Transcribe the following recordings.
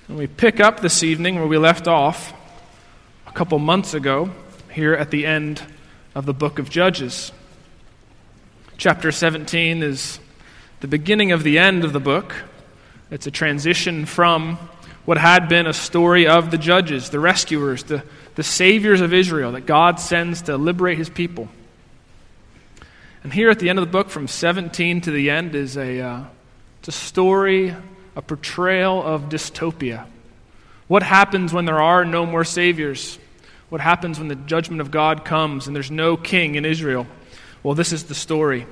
And we pick up this evening where we left off a couple months ago, here at the end of the book of Judges. Chapter 17 is the beginning of the end of the book. It's a transition from what had been a story of the judges, the rescuers, the saviors of Israel that God sends to liberate his people. And here at the end of the book, from 17 to the end, is it's a story, a portrayal of dystopia. What happens when there are no more saviors? What happens when the judgment of God comes and there's no king in Israel? Well, this is the story.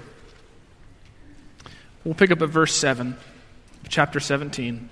We'll pick up at verse 7 of chapter 17.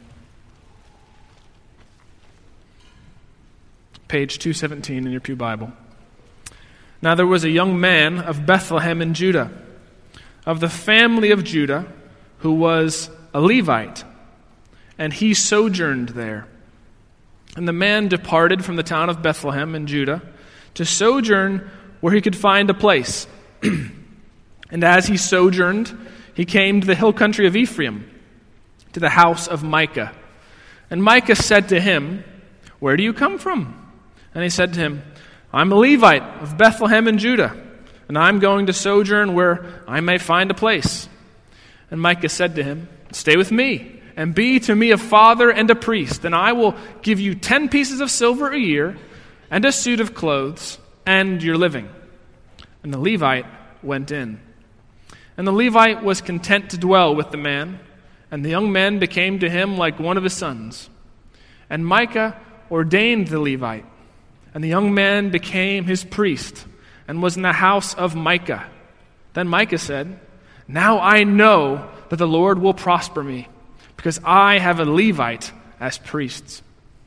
Page 217 in your pew Bible. Now there was a young man of Bethlehem in Judah, of the family of Judah, who was a Levite, and he sojourned there. And the man departed from the town of Bethlehem in Judah to sojourn where he could find a place. And as he sojourned, he came to the hill country of Ephraim, to the house of Micah. And Micah said to him, "Where do you come from?" And he said to him, "I'm a Levite of Bethlehem in Judah, and I'm going to sojourn where I may find a place." And Micah said to him, "Stay with me, and be to me a father and a priest, and I will give you 10 pieces of silver a year, and a suit of clothes, and your living." And the Levite went in. And the Levite was content to dwell with the man, and the young man became to him like one of his sons. And Micah ordained the Levite, and the young man became his priest, and was in the house of Micah. Then Micah said, "Now I know that the Lord will prosper me, because I have a Levite as priests."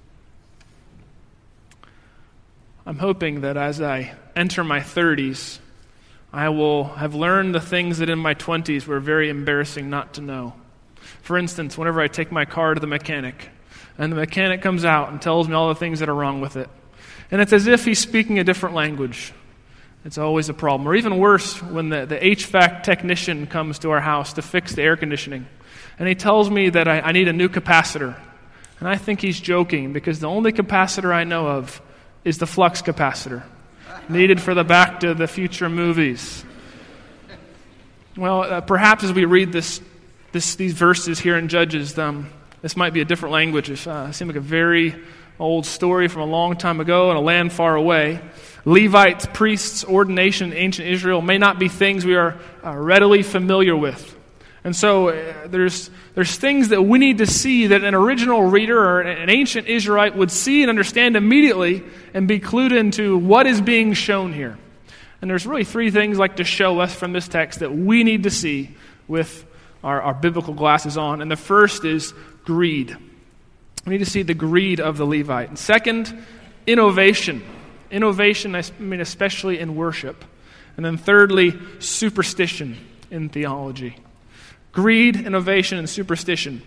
I'm hoping that as I enter my 30s, I will have learned the things that in my 20s were very embarrassing not to know. For instance, whenever I take my car to the mechanic, and the mechanic comes out and tells me all the things that are wrong with it, and it's as if he's speaking a different language. It's always a problem. Or even worse, when the HVAC technician comes to our house to fix the air conditioning, and he tells me that I need a new capacitor. And I think he's joking, because the only capacitor I know of is the flux capacitor, needed for the Back to the Future movies. Well, perhaps as we read these verses here in Judges, this might be a different language. It seems like a very old story from a long time ago in a land far away. Levites, priests, ordination in ancient Israel may not be things we are readily familiar with. And so there's things that we need to see that an original reader or an ancient Israelite would see and understand immediately and be clued into what is being shown here. And there's really 3 things like to show us from this text that we need to see with our biblical glasses on. And the first is greed. We need to see the greed of the Levite. And second, innovation. Innovation, I mean especially in worship. And then thirdly, superstition in theology. Greed, innovation, and superstition.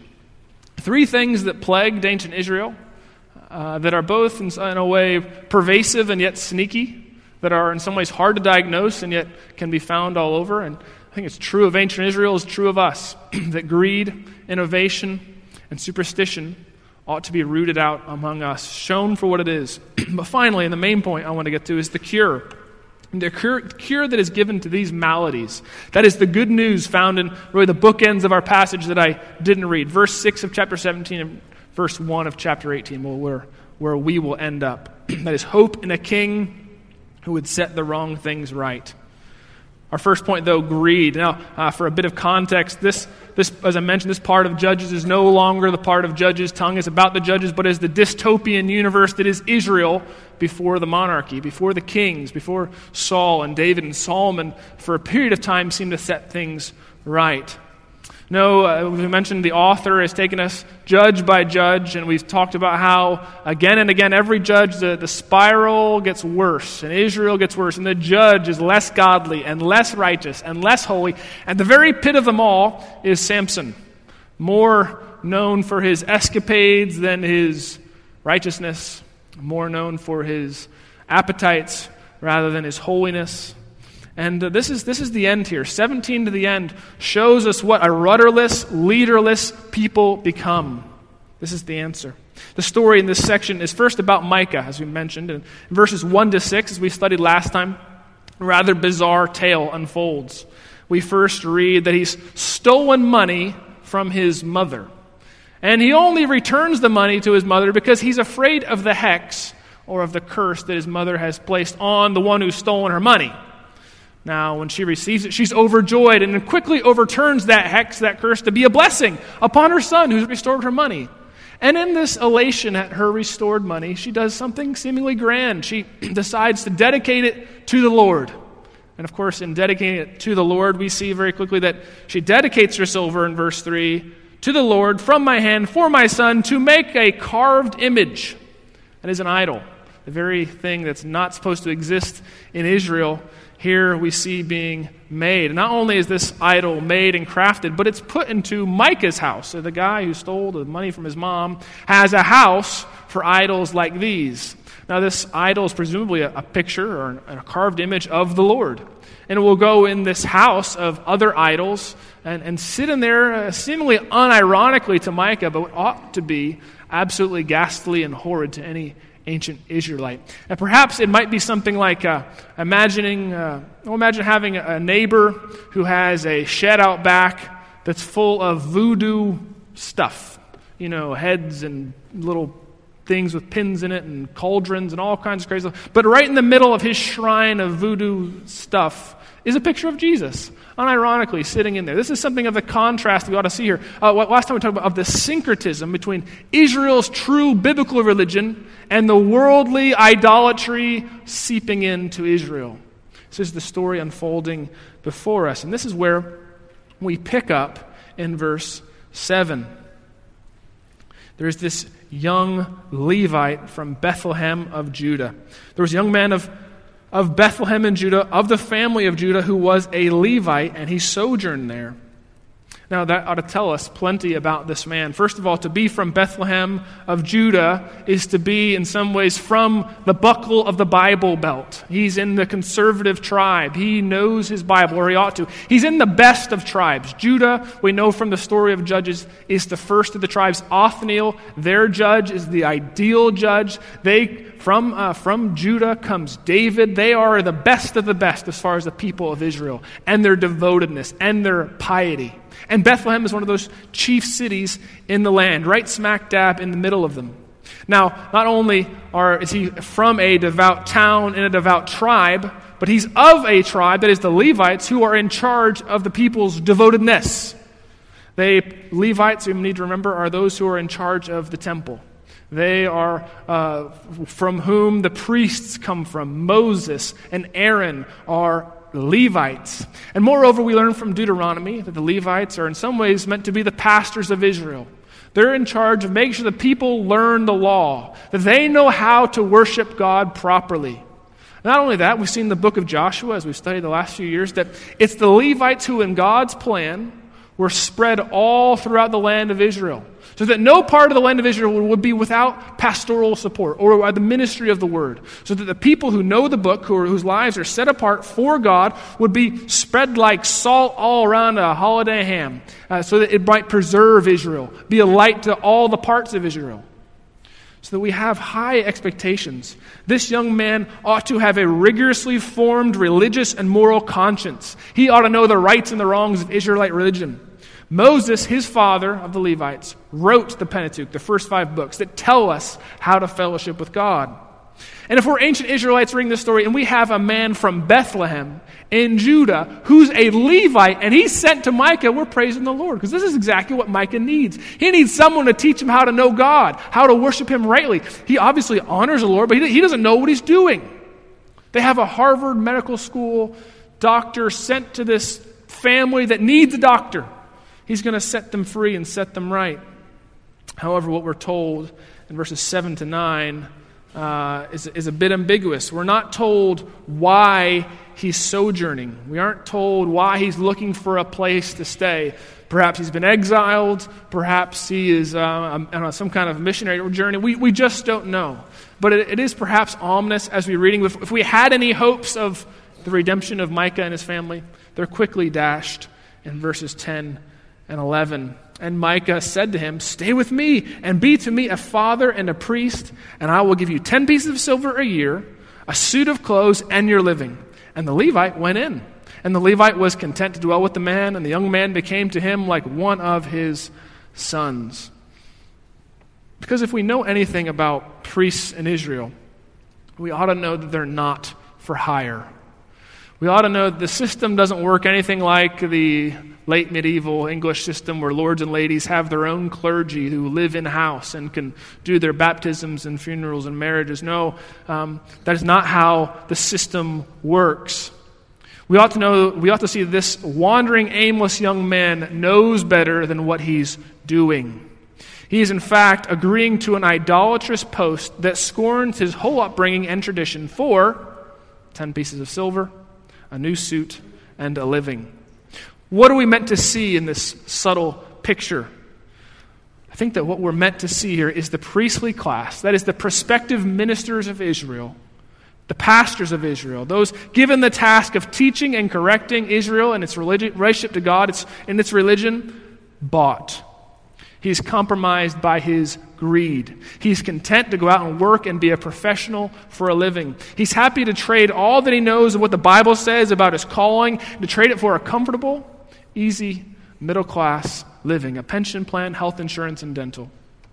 3 things that plagued ancient Israel that are both in a way pervasive and yet sneaky, that are in some ways hard to diagnose and yet can be found all over. And I think it's true of ancient Israel, it's true of us, that greed, innovation, and superstition ought to be rooted out among us, shown for what it is. But finally, and the main point I want to get to is the cure. The cure that is given to these maladies. That is the good news found in really the bookends of our passage that I didn't read. Verse 6 of chapter 17 and verse 1 of chapter 18, where we will end up. That is hope in a king who would set the wrong things right. Our first point, though, greed. Now, for a bit of context, this, as I mentioned, this part of Judges is no longer the part of Judges' tongue. It's about the judges, but is the dystopian universe that is Israel before the monarchy, before the kings, before Saul and David and Solomon, for a period of time, seemed to set things right. No, we mentioned the author has taken us judge by judge, and we've talked about how again and again every judge, the spiral gets worse, and Israel gets worse, and the judge is less godly and less righteous and less holy. And the very pit of them all is Samson, more known for his escapades than his righteousness, more known for his appetites rather than his holiness. And this is the end here. 17 to the end shows us what a rudderless, leaderless people become. This is the answer. The story in this section is first about Micah, as we mentioned. In verses 1 to 6, as we studied last time, a rather bizarre tale unfolds. We first read that he's stolen money from his mother. And he only returns the money to his mother because he's afraid of the hex or of the curse that his mother has placed on the one who's stolen her money. Now, when she receives it, she's overjoyed and quickly overturns that hex, that curse, to be a blessing upon her son who's restored her money. And in this elation at her restored money, she does something seemingly grand. She decides to dedicate it to the Lord. And of course, in dedicating it to the Lord, we see very quickly that she dedicates her silver in verse 3, to the Lord, from my hand, for my son, to make a carved image. That is an idol, the very thing that's not supposed to exist in Israel. Here we see being made. And not only is this idol made and crafted, but it's put into Micah's house. So the guy who stole the money from his mom has a house for idols like these. Now this idol is presumably a picture or a carved image of the Lord. And it will go in this house of other idols and sit in there seemingly unironically to Micah, but what ought to be absolutely ghastly and horrid to any ancient Israelite. And perhaps it might be something like imagine having a neighbor who has a shed out back that's full of voodoo stuff. You know, heads and little things with pins in it and cauldrons and all kinds of crazy stuff. But right in the middle of his shrine of voodoo stuff is a picture of Jesus, unironically sitting in there. This is something of the contrast we ought to see here. Last time we talked about of the syncretism between Israel's true biblical religion and the worldly idolatry seeping into Israel. This is the story unfolding before us. And this is where we pick up in verse 7. There's this young Levite from Bethlehem of Judah. There was a young man of Bethlehem in Judah, of the family of Judah, who was a Levite, and he sojourned there. Now, that ought to tell us plenty about this man. First of all, to be from Bethlehem of Judah is to be, in some ways, from the buckle of the Bible Belt. He's in the conservative tribe. He knows his Bible, or he ought to. He's in the best of tribes. Judah, we know from the story of Judges, is the first of the tribes. Othniel, their judge, is the ideal judge. From Judah comes David. They are the best of the best as far as the people of Israel, and their devotedness, and their piety. And Bethlehem is one of those chief cities in the land, right smack dab in the middle of them. Now, not only is he from a devout town and a devout tribe, but he's of a tribe, that is the Levites, who are in charge of the people's devotedness. Levites, we need to remember, are those who are in charge of the temple. They are from whom the priests come from. Moses and Aaron are Levites. And moreover, we learn from Deuteronomy that the Levites are in some ways meant to be the pastors of Israel. They're in charge of making sure the people learn the law, that they know how to worship God properly. Not only that, we've seen in the book of Joshua, as we've studied the last few years, that it's the Levites who, in God's plan, were spread all throughout the land of Israel, so that no part of the land of Israel would be without pastoral support or the ministry of the word, so that the people who know the book, whose lives are set apart for God, would be spread like salt all around a holiday ham, so that it might preserve Israel, be a light to all the parts of Israel. So that we have high expectations. This young man ought to have a rigorously formed religious and moral conscience. He ought to know the rights and the wrongs of Israelite religion. Moses, his father of the Levites, wrote the Pentateuch, the first 5 books that tell us how to fellowship with God. And if we're ancient Israelites reading this story and we have a man from Bethlehem in Judah who's a Levite and he's sent to Micah, we're praising the Lord, because this is exactly what Micah needs. He needs someone to teach him how to know God, how to worship him rightly. He obviously honors the Lord, but he doesn't know what he's doing. They have a Harvard Medical School doctor sent to this family that needs a doctor. He's going to set them free and set them right. However, what we're told in verses 7 to 9 is a bit ambiguous. We're not told why he's sojourning. We aren't told why he's looking for a place to stay. Perhaps he's been exiled. Perhaps he is on some kind of missionary journey. We just don't know. But it is perhaps ominous as we're reading. If we had any hopes of the redemption of Micah and his family, they're quickly dashed in verses 10 and 11. And Micah said to him, "Stay with me and be to me a father and a priest, and I will give you 10 pieces of silver a year, a suit of clothes, and your living." And the Levite went in. And the Levite was content to dwell with the man, and the young man became to him like one of his sons. Because if we know anything about priests in Israel, we ought to know that they're not for hire. We ought to know that the system doesn't work anything like the late medieval English system where lords and ladies have their own clergy who live in-house and can do their baptisms and funerals and marriages. No, that is not how the system works. We ought to see this wandering, aimless young man knows better than what he's doing. He is in fact agreeing to an idolatrous post that scorns his whole upbringing and tradition for 10 pieces of silver, a new suit, and a living. What are we meant to see in this subtle picture? I think that what we're meant to see here is the priestly class, that is the prospective ministers of Israel, the pastors of Israel, those given the task of teaching and correcting Israel and its relationship to God and its religion, bought. He's compromised by his greed. He's content to go out and work and be a professional for a living. He's happy to trade all that he knows of what the Bible says about his calling, to trade it for a comfortable, easy, middle-class living, a pension plan, health insurance, and dental.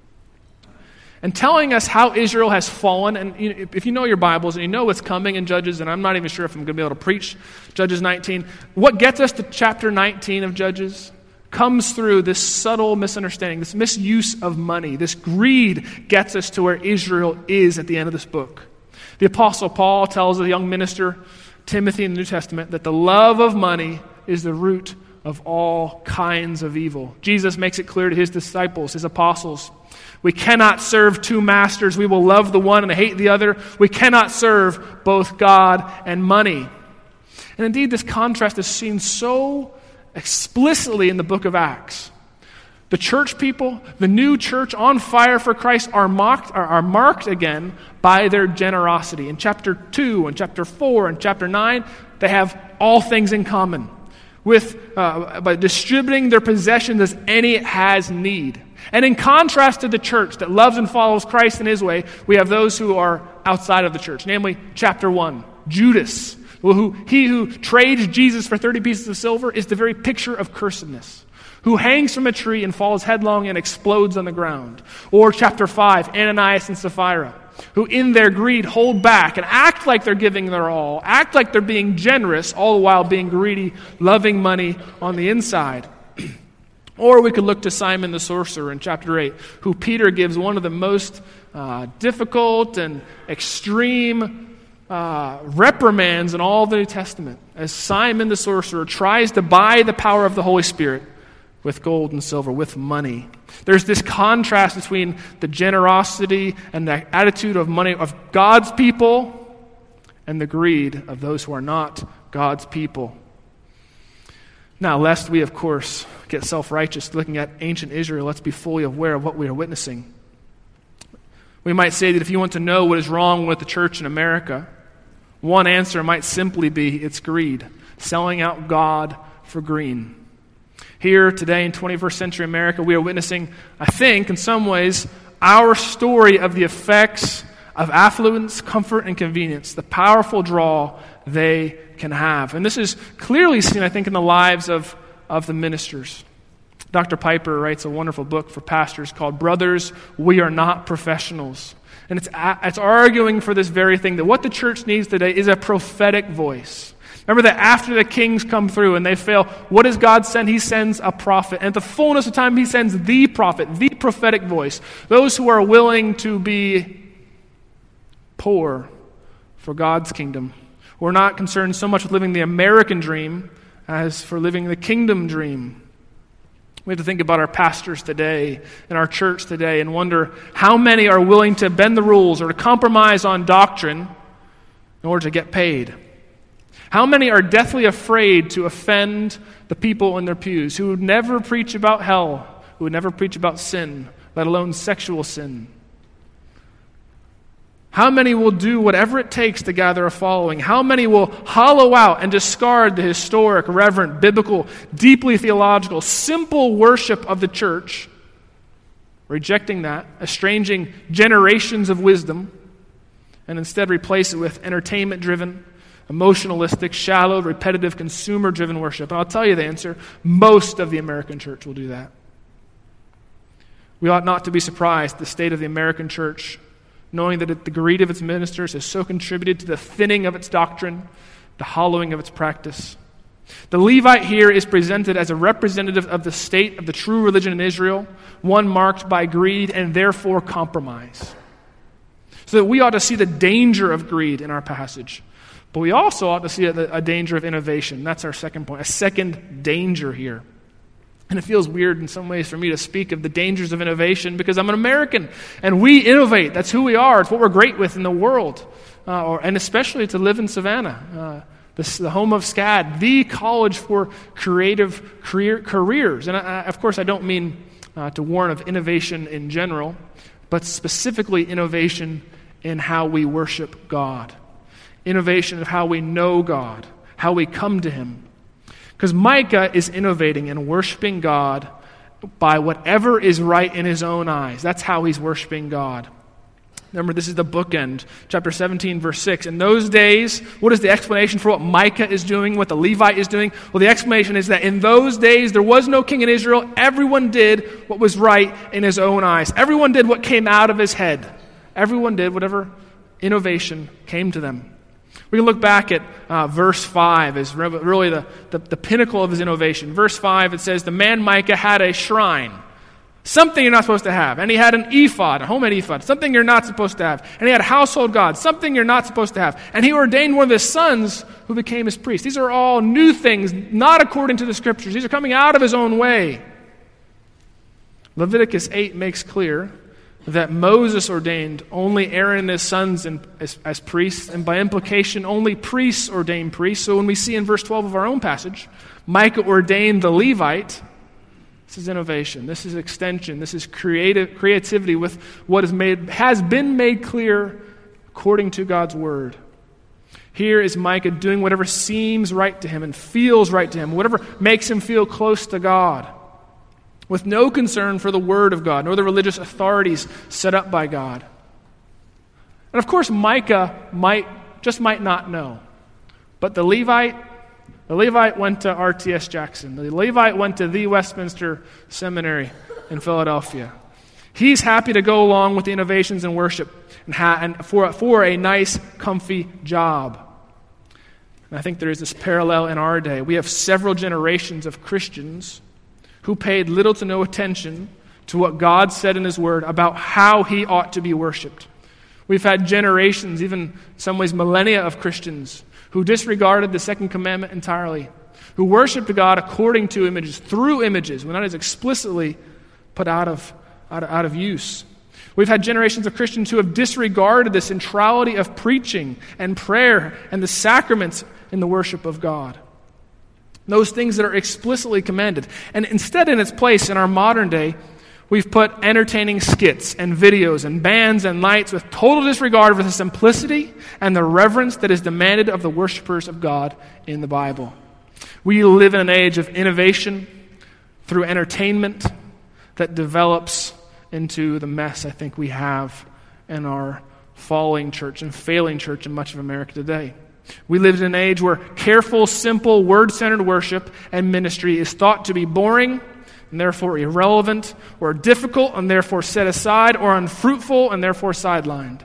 And telling us how Israel has fallen, and if you know your Bibles and you know what's coming in Judges, and I'm not even sure if I'm going to be able to preach Judges 19, what gets us to chapter 19 of Judges comes through this subtle misunderstanding, this misuse of money. This greed gets us to where Israel is at the end of this book. The Apostle Paul tells the young minister, Timothy in the New Testament, that the love of money is the root of all kinds of evil. Jesus makes it clear to his disciples, his apostles, we cannot serve two masters. We will love the one and hate the other. We cannot serve both God and money. And indeed, this contrast is seen so explicitly in the book of Acts. The church people, the new church on fire for Christ, are marked again by their generosity. In chapter 2 and chapter 4 and chapter 9, they have all things in common by distributing their possessions as any has need. And in contrast to the church that loves and follows Christ in his way, we have those who are outside of the church. Namely, chapter 1, Judas, he who trades Jesus for 30 pieces of silver, is the very picture of cursedness, who hangs from a tree and falls headlong and explodes on the ground. Or chapter 5, Ananias and Sapphira, who in their greed hold back and act like they're giving their all, act like they're being generous, all the while being greedy, loving money on the inside. Or we could look to Simon the sorcerer in chapter 8, who Peter gives one of the most difficult and extreme reprimands in all the New Testament, as Simon the sorcerer tries to buy the power of the Holy Spirit with gold and silver, with money. There's this contrast between the generosity and the attitude of money of God's people and the greed of those who are not God's people. Now, lest we, of course, get self-righteous looking at ancient Israel, let's be fully aware of what we are witnessing. We might say that if you want to know what is wrong with the church in America, one answer might simply be it's greed, selling out God for green. Here today in 21st century America, we are witnessing, I think, in some ways, our story of the effects of affluence, comfort, and convenience, the powerful draw they can have. And this is clearly seen, I think, in the lives of the ministers. Dr. Piper writes a wonderful book for pastors called Brothers, We Are Not Professionals. And it's arguing for this very thing, that what the church needs today is a prophetic voice. Remember that after the kings come through and they fail, what does God send? He sends a prophet. And at the fullness of time, he sends the prophet, the prophetic voice. Those who are willing to be poor for God's kingdom. Who are not concerned so much with living the American dream as for living the kingdom dream. We have to think about our pastors today and our church today and wonder how many are willing to bend the rules or to compromise on doctrine in order to get paid. How many are deathly afraid to offend the people in their pews who would never preach about hell, who would never preach about sin, let alone sexual sin? How many will do whatever it takes to gather a following? How many will hollow out and discard the historic, reverent, biblical, deeply theological, simple worship of the church, rejecting that, estranging generations of wisdom, and instead replace it with entertainment-driven, emotionalistic, shallow, repetitive, consumer-driven worship? And I'll tell you the answer. Most of the American church will do that. We ought not to be surprised at the state of the American church, knowing that the greed of its ministers has so contributed to the thinning of its doctrine, the hollowing of its practice. The Levite here is presented as a representative of the state of the true religion in Israel, one marked by greed and therefore compromise. So that we ought to see the danger of greed in our passage. But we also ought to see a danger of innovation. That's our second point, a second danger here. And it feels weird in some ways for me to speak of the dangers of innovation because I'm an American and we innovate. That's who we are. It's what we're great with in the world. And especially to live in Savannah, the home of SCAD, the college for creative careers. And of course, I don't mean to warn of innovation in general, but specifically innovation in how we worship God. Innovation of how we know God, how we come to Him. Because Micah is innovating and worshiping God by whatever is right in his own eyes. That's how he's worshiping God. Remember, this is the bookend, chapter 17, verse 6. In those days, what is the explanation for what Micah is doing, what the Levite is doing? Well, the explanation is that in those days, there was no king in Israel. Everyone did what was right in his own eyes. Everyone did what came out of his head. Everyone did whatever innovation came to them. We can look back at verse 5 as really the pinnacle of his innovation. Verse 5, it says, the man Micah had a shrine, something you're not supposed to have. And he had an ephod, a homemade ephod, something you're not supposed to have. And he had a household god, something you're not supposed to have. And he ordained one of his sons who became his priest. These are all new things, not according to the Scriptures. These are coming out of his own way. Leviticus 8 makes clear that Moses ordained only Aaron and his sons as priests, and by implication, only priests ordain priests. So when we see in verse 12 of our own passage, Micah ordained the Levite, this is innovation, this is extension, this is creativity with what has been made clear according to God's word. Here is Micah doing whatever seems right to him and feels right to him, whatever makes him feel close to God, with no concern for the word of God, nor the religious authorities set up by God. And of course, Micah might not know. But the Levite went to RTS Jackson. The Levite went to the Westminster Seminary in Philadelphia. He's happy to go along with the innovations in worship and for a nice, comfy job. And I think there is this parallel in our day. We have several generations of Christians who paid little to no attention to what God said in His Word about how He ought to be worshipped. We've had generations, even in some ways millennia of Christians, who disregarded the second commandment entirely, who worshiped God according to images, through images, when that is explicitly put out of use. We've had generations of Christians who have disregarded the centrality of preaching and prayer and the sacraments in the worship of God. Those things that are explicitly commanded. And instead, in its place in our modern day, we've put entertaining skits and videos and bands and lights with total disregard for the simplicity and the reverence that is demanded of the worshipers of God in the Bible. We live in an age of innovation through entertainment that develops into the mess I think we have in our falling church and failing church in much of America today. We live in an age where careful, simple, word-centered worship and ministry is thought to be boring and therefore irrelevant, or difficult and therefore set aside, or unfruitful and therefore sidelined.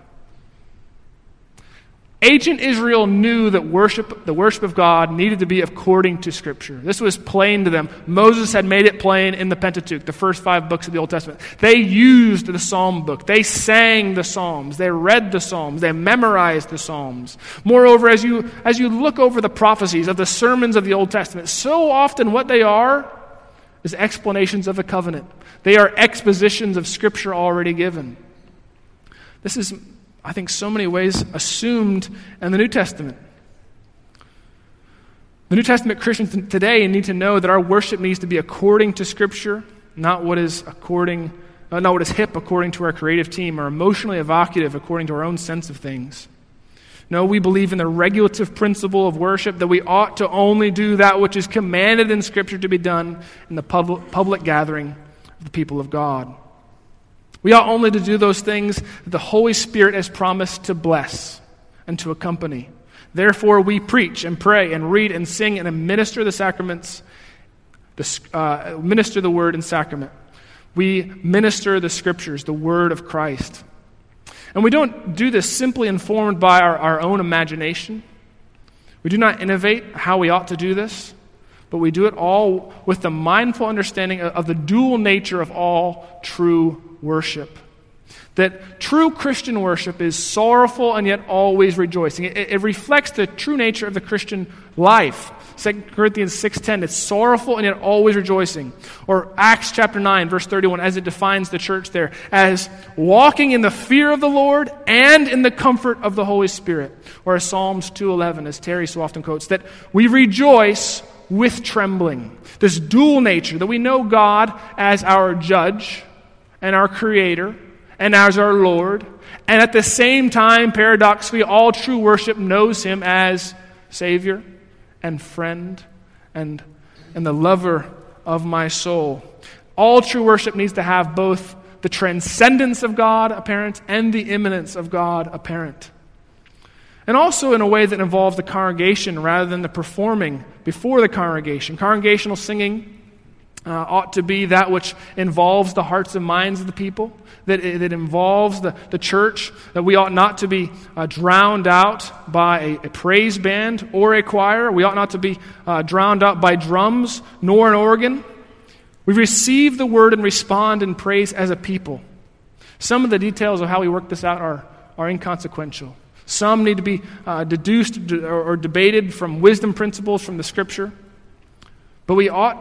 Ancient Israel knew that the worship of God needed to be according to Scripture. This was plain to them. Moses had made it plain in the Pentateuch, the first 5 books of the Old Testament. They used the Psalm book. They sang the Psalms. They read the Psalms. They memorized the Psalms. Moreover, as you look over the prophecies of the sermons of the Old Testament, so often what they are is explanations of the covenant. They are expositions of Scripture already given. This is, I think, so many ways assumed in the New Testament. The New Testament Christians today need to know that our worship needs to be according to Scripture, not what is according not what is hip according to our creative team, or emotionally evocative according to our own sense of things. No, we believe in the regulative principle of worship, that we ought to only do that which is commanded in Scripture to be done in the public gathering of the people of God. We ought only to do those things that the Holy Spirit has promised to bless and to accompany. Therefore, we preach and pray and read and sing and administer the sacraments, minister the word in sacrament. We minister the Scriptures, the word of Christ. And we don't do this simply informed by our own imagination. We do not innovate how we ought to do this, but we do it all with the mindful understanding of the dual nature of all true worship. That true Christian worship is sorrowful and yet always rejoicing. It reflects the true nature of the Christian life. 2 Corinthians 6:10, it's sorrowful and yet always rejoicing. Or Acts chapter 9, verse 31, as it defines the church there, as walking in the fear of the Lord and in the comfort of the Holy Spirit. Or as Psalms 2:11, as Terry so often quotes, that we rejoice with trembling. This dual nature, that we know God as our judge and our creator and as our Lord, and at the same time, paradoxically, all true worship knows Him as Savior and friend and the lover of my soul. All true worship needs to have both the transcendence of God apparent and the immanence of God apparent. And also in a way that involves the congregation rather than the performing before the congregation. Congregational singing ought to be that which involves the hearts and minds of the people, that involves the church, that we ought not to be drowned out by a praise band or a choir. We ought not to be drowned out by drums nor an organ. We receive the word and respond in praise as a people. Some of the details of how we work this out are inconsequential. Some need to be deduced or debated from wisdom principles from the Scripture. But we ought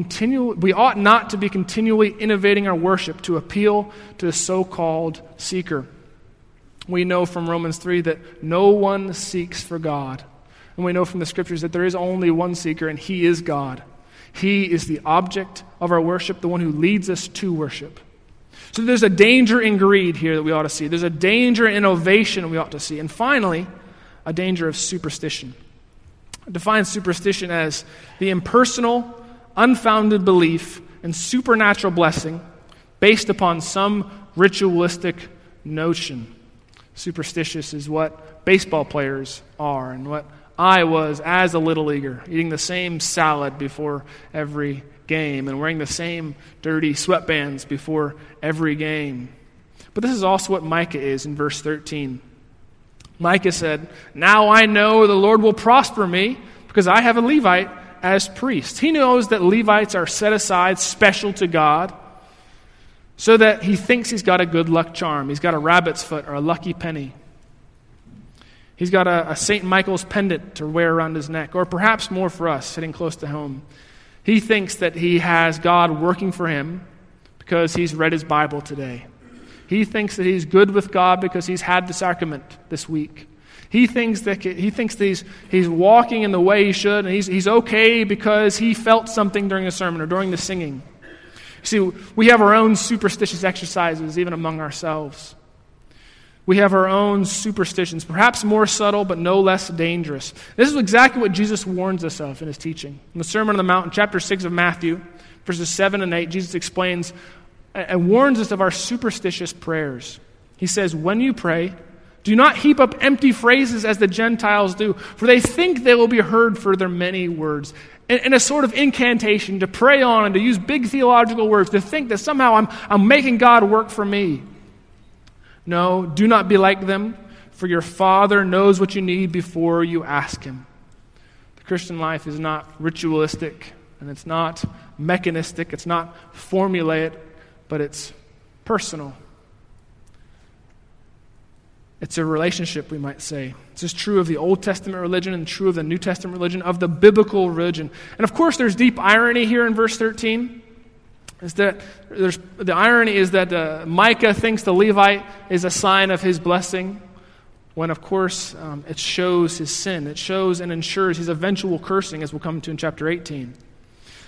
not to be continually innovating our worship to appeal to the so-called seeker. We know from Romans 3 that no one seeks for God. And we know from the Scriptures that there is only one seeker, and He is God. He is the object of our worship, the one who leads us to worship. So there's a danger in greed here that we ought to see. There's a danger in innovation we ought to see. And finally, a danger of superstition. It defines superstition as the impersonal, unfounded belief in supernatural blessing based upon some ritualistic notion. Superstitious is what baseball players are and what I was as a little leaguer, eating the same salad before every game and wearing the same dirty sweatbands before every game. But this is also what Micah is in verse 13. Micah said, "Now I know the Lord will prosper me because I have a Levite as priest." He knows that Levites are set aside special to God so that he thinks he's got a good luck charm. He's got a rabbit's foot or a lucky penny. He's got a St. Michael's pendant to wear around his neck, or perhaps more for us, sitting close to home. He thinks that he has God working for him because he's read his Bible today. He thinks that he's good with God because he's had the sacrament this week. He thinks that he's walking in the way he should, and he's okay because he felt something during the sermon or during the singing. See, we have our own superstitious exercises even among ourselves. We have our own superstitions, perhaps more subtle but no less dangerous. This is exactly what Jesus warns us of in his teaching. In the Sermon on the Mount, chapter 6 of Matthew, verses 7 and 8, Jesus explains and warns us of our superstitious prayers. He says, "When you pray, do not heap up empty phrases as the Gentiles do, for they think they will be heard for their many words." In a sort of incantation, to pray on and to use big theological words, to think that somehow I'm making God work for me. No, do not be like them, for your Father knows what you need before you ask Him. The Christian life is not ritualistic, and it's not mechanistic, it's not formulaic, but it's personal. It's a relationship, we might say. This is true of the Old Testament religion and true of the New Testament religion, of the biblical religion. And of course, there's deep irony here in verse 13. The irony is that Micah thinks the Levite is a sign of his blessing, when of course it shows his sin. It shows and ensures his eventual cursing, as we'll come to in chapter 18.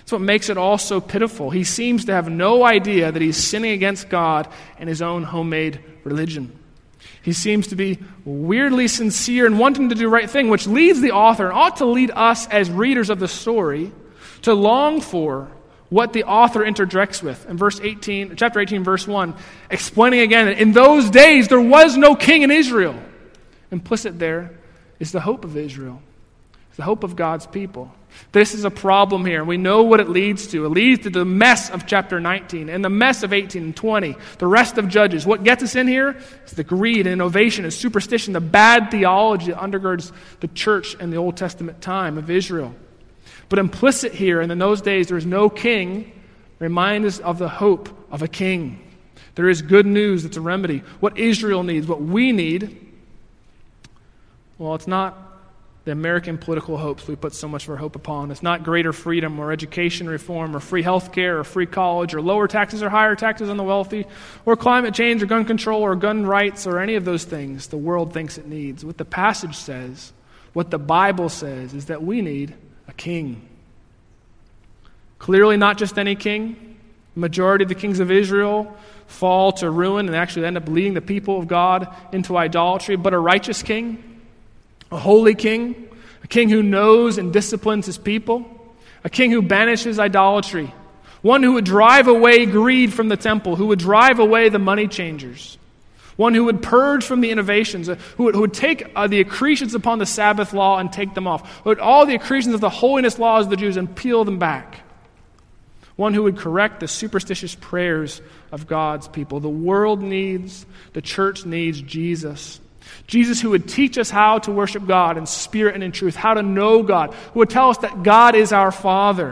That's what makes it all so pitiful. He seems to have no idea that he's sinning against God and his own homemade religion. He seems to be weirdly sincere and wanting to do the right thing, which leads the author, and ought to lead us as readers of the story, to long for what the author interjects with. In chapter 18, verse 1, explaining again that in those days there was no king in Israel. Implicit there is the hope of Israel, the hope of God's people. This is a problem here, and we know what it leads to. It leads to the mess of chapter 19 and the mess of 18 and 20, the rest of Judges. What gets us in here is the greed and innovation and superstition, the bad theology that undergirds the church in the Old Testament time of Israel. But implicit here, and in those days there is no king, remind us of the hope of a king. There is good news that's a remedy. What Israel needs, what we need, well, it's not the American political hopes we put so much of our hope upon. It's not greater freedom or education reform or free health care or free college or lower taxes or higher taxes on the wealthy or climate change or gun control or gun rights or any of those things the world thinks it needs. What the passage says, what the Bible says, is that we need a king. Clearly not just any king. The majority of the kings of Israel fall to ruin and actually end up leading the people of God into idolatry, but a righteous king, a holy king, a king who knows and disciplines his people, a king who banishes idolatry, one who would drive away greed from the temple, who would drive away the money changers, one who would purge from the innovations, who would take the accretions upon the Sabbath law and take them off, who would all the accretions of the holiness laws of the Jews and peel them back, one who would correct the superstitious prayers of God's people. The world needs, the church needs Jesus. Jesus, who would teach us how to worship God in spirit and in truth, how to know God, who would tell us that God is our Father.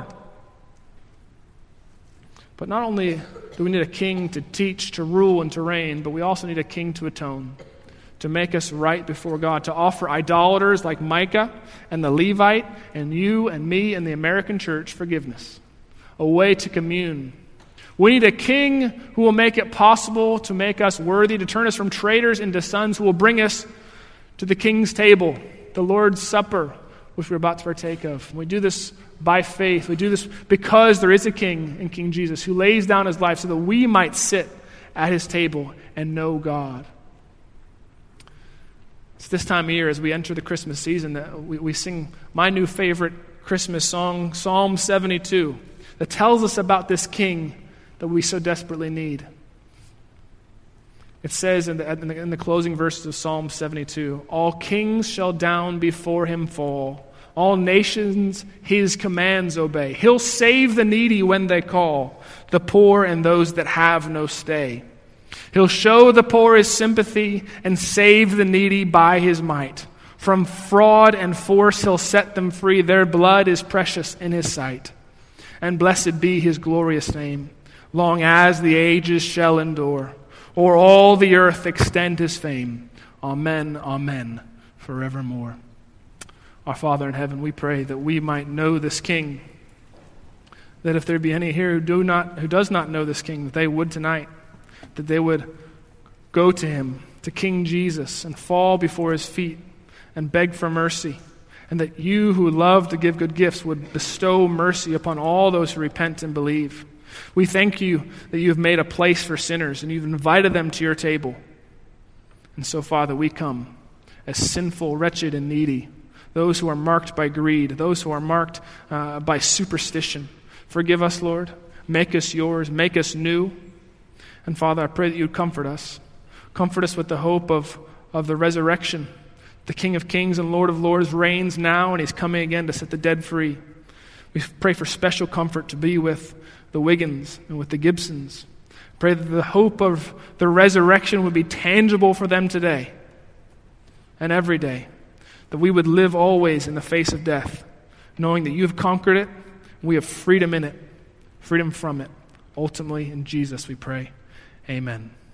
But not only do we need a king to teach, to rule, and to reign, but we also need a king to atone, to make us right before God, to offer idolaters like Micah and the Levite and you and me and the American church forgiveness, a way to commune. We need a king who will make it possible to make us worthy, to turn us from traitors into sons, who will bring us to the king's table, the Lord's Supper, which we're about to partake of. We do this by faith. We do this because there is a king in King Jesus who lays down his life so that we might sit at his table and know God. It's this time of year, as we enter the Christmas season, that we sing my new favorite Christmas song, Psalm 72, that tells us about this king that we so desperately need. It says in the closing verses of Psalm 72, all kings shall down before him fall. All nations his commands obey. He'll save the needy when they call, the poor and those that have no stay. He'll show the poor his sympathy and save the needy by his might. From fraud and force he'll set them free. Their blood is precious in his sight. And blessed be his glorious name, long as the ages shall endure, o'er all the earth extend his fame. Amen, amen, forevermore. Our Father in heaven, we pray that we might know this King, that if there be any here who does not know this King, that they would tonight, that they would go to him, to King Jesus, and fall before his feet and beg for mercy, and that you who love to give good gifts would bestow mercy upon all those who repent and believe. We thank you that you have made a place for sinners and you've invited them to your table. And so, Father, we come as sinful, wretched, and needy, those who are marked by greed, those who are marked by superstition. Forgive us, Lord. Make us yours. Make us new. And Father, I pray that you would comfort us. Comfort us with the hope of the resurrection. The King of Kings and Lord of Lords reigns now, and he's coming again to set the dead free. We pray for special comfort to be with the Wiggins and with the Gibsons. Pray that the hope of the resurrection would be tangible for them today and every day. That we would live always in the face of death, knowing that you have conquered it, and we have freedom in it, freedom from it. Ultimately, in Jesus we pray. Amen.